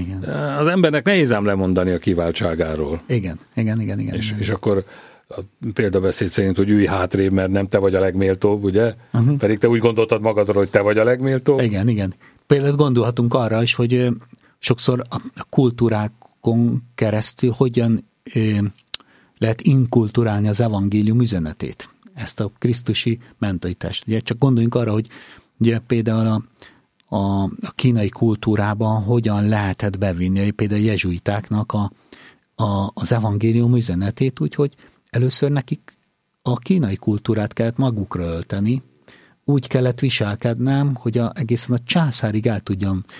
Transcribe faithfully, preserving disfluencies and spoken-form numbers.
igen. Az embernek nehéz ám lemondani a kiváltságáról. Igen, igen, igen. igen és, igen. és akkor a példabeszéd szerint, hogy ülj hátrébb, mert nem te vagy a legméltóbb, ugye? Uh-huh. Pedig te úgy gondoltad magadról, hogy te vagy a legméltóbb. Igen, igen. Például gondolhatunk arra is, hogy sokszor a kultúrákon keresztül hogyan lehet inkulturálni az evangélium üzenetét. Ezt a krisztusi mentalitást. Ugye csak gondoljunk arra, hogy ugye például a, a, a kínai kultúrában hogyan lehetett bevinni például a jezsuitáknak a, a, az evangélium üzenetét, úgyhogy először nekik a kínai kultúrát kellett magukra ölteni, úgy kellett viselkednem, hogy a, egészen a császárig el tudjam